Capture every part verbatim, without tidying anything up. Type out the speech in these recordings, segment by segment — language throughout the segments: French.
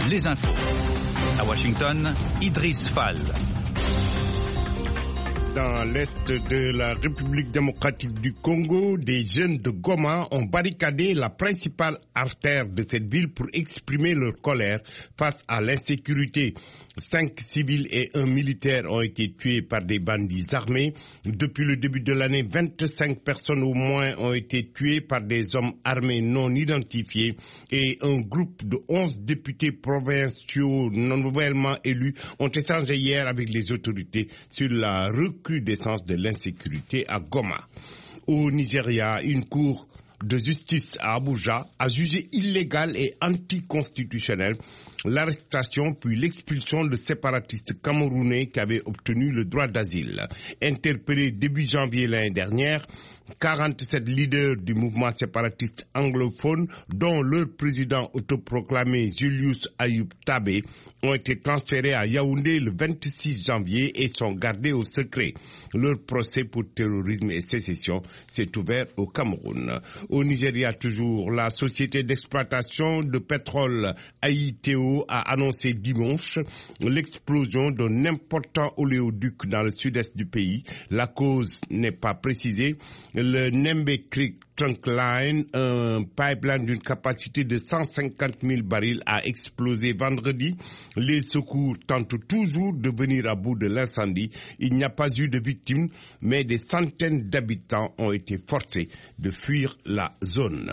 les infos. À Washington, Idriss Fall. Dans l'est de la République démocratique du Congo, des jeunes de Goma ont barricadé la principale artère de cette ville pour exprimer leur colère face à l'insécurité. Cinq civils et un militaire ont été tués par des bandits armés. Depuis le début de l'année, vingt-cinq personnes au moins ont été tuées par des hommes armés non identifiés et un groupe de onze députés provinciaux non nouvellement élus ont échangé hier avec les autorités sur la recrudescence de l'insécurité à Goma. Au Nigeria, une cour de justice à Abuja a jugé illégal et anticonstitutionnel l'arrestation puis l'expulsion de séparatistes camerounais qui avaient obtenu le droit d'asile. Interpellés début janvier l'année dernière, quarante-sept leaders du mouvement séparatiste anglophone, dont leur président autoproclamé Julius Ayub Tabé, ont été transférés à Yaoundé le vingt-six janvier et sont gardés au secret. Leur procès pour terrorisme et sécession s'est ouvert au Cameroun. Au Nigeria toujours, la société d'exploitation de pétrole A I T O a annoncé dimanche l'explosion d'un important oléoduc dans le sud-est du pays. La cause n'est pas précisée. Le Nembe Creek Trunk Line, un pipeline d'une capacité de cent cinquante mille barils, a explosé vendredi. Les secours tentent toujours de venir à bout de l'incendie. Il n'y a pas eu de victimes, mais des centaines d'habitants ont été forcés de fuir la zone.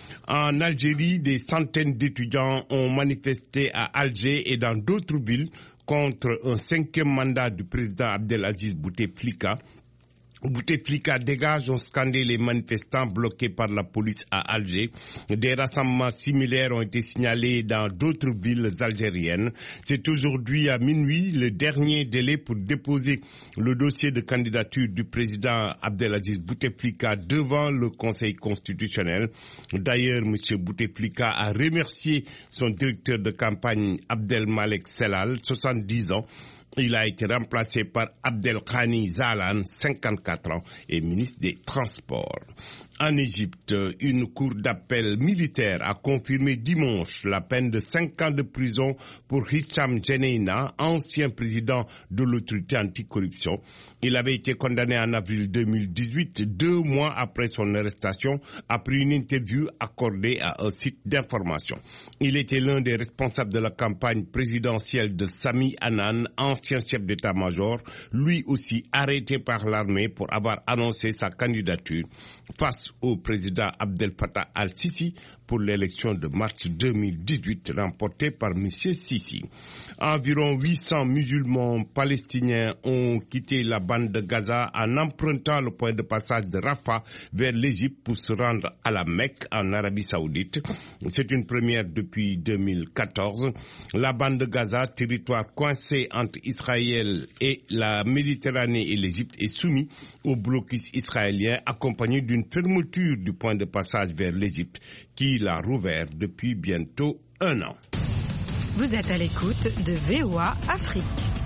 En Algérie, des centaines d'étudiants ont manifesté à Alger et dans d'autres villes contre un cinquième mandat du président Abdelaziz Bouteflika. Bouteflika dégage, ont scandé les manifestants bloqués par la police à Alger. Des rassemblements similaires ont été signalés dans d'autres villes algériennes. C'est aujourd'hui à minuit le dernier délai pour déposer le dossier de candidature du président Abdelaziz Bouteflika devant le Conseil constitutionnel. D'ailleurs, M. Bouteflika a remercié son directeur de campagne Abdelmalek Sellal, soixante-dix ans. Il a été remplacé par Abdelghani Zalan, cinquante-quatre ans, et ministre des Transports. En Égypte, une cour d'appel militaire a confirmé dimanche la peine de cinq ans de prison pour Hicham Geneina, ancien président de l'autorité anticorruption. Il avait été condamné en avril deux mille dix-huit, deux mois après son arrestation, après une interview accordée à un site d'information. Il était l'un des responsables de la campagne présidentielle de Sami Hanan, ancien chef d'état-major, lui aussi arrêté par l'armée pour avoir annoncé sa candidature face au président Abdel Fattah al-Sisi pour l'élection de mars deux mille dix-huit remportée par M. Sisi. Environ huit cents musulmans palestiniens ont quitté la bande de Gaza en empruntant le point de passage de Rafah vers l'Égypte pour se rendre à la Mecque en Arabie Saoudite. C'est une première depuis deux mille quatorze. La bande de Gaza, territoire coincé entre Israël et la Méditerranée et l'Égypte, est soumis au blocus israélien accompagné d'une fermeture du point de passage vers l'Égypte qui l'a rouvert depuis bientôt un an. Vous êtes à l'écoute de V O A Afrique.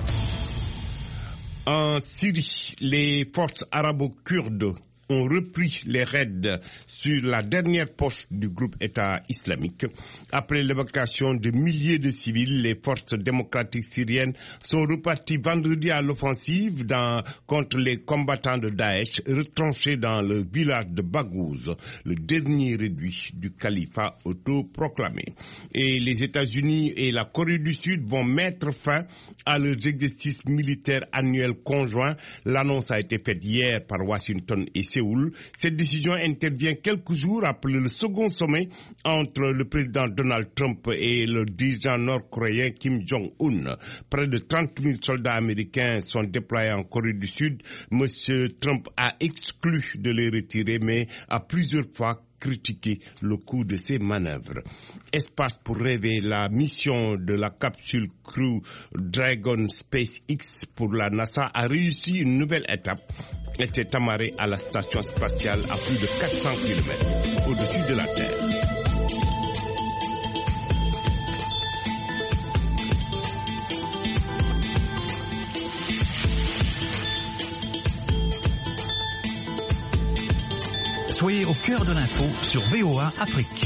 En Syrie, les forces arabo-kurdes ont repris les raids sur la dernière poste du groupe État islamique. Après l'évacuation de milliers de civils, les forces démocratiques syriennes sont reparties vendredi à l'offensive dans, contre les combattants de Daesh retranchés dans le village de Baghouz, le dernier réduit du califat autoproclamé. Et les États-Unis et la Corée du Sud vont mettre fin à leurs exercices militaires annuels conjoints. L'annonce a été faite hier par Washington et Séoul. Cette décision intervient quelques jours après le second sommet entre le président Donald Trump et le dirigeant nord-coréen Kim Jong-un. Près de trente mille soldats américains sont déployés en Corée du Sud. Monsieur Trump a exclu de les retirer, mais a plusieurs fois critiqué le coût de ces manœuvres. Espace pour rêver, la mission de la capsule Crew Dragon SpaceX pour la NASA a réussi une nouvelle étape. Elle s'est amarrée à la station spatiale à plus de quatre cents kilomètres au-dessus de la Terre. Soyez au cœur de l'info sur V O A Afrique.